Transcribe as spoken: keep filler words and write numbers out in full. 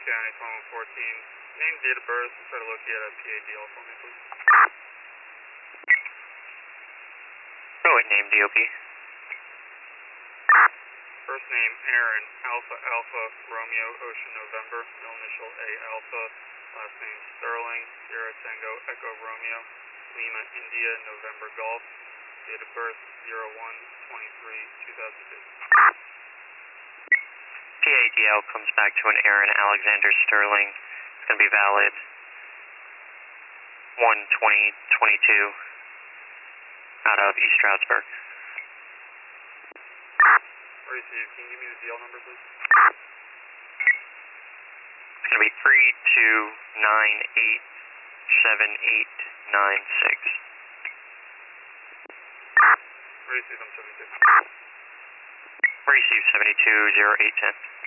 County, twenty-one fourteen. Name, date of birth, and try to locate a P A D L for me, please. Go ahead, name, D O P. First name, Aaron, Alpha Alpha, Romeo, Ocean, November, middle initial A Alpha. Last name, Sterling, Sierra Tango, Echo Romeo, Lima, India, November Golf. Date of birth, zero one twenty-three two thousand two. P A D L comes back to an Aaron Alexander Sterling. It's going to be valid one twenty twenty-two out of East Stroudsburg. Receive. Can you give me the D L number, please? It's going to be three two nine eight seven eight nine six. Receive, I'm seventy-two. Receive seventy-two zero eight ten.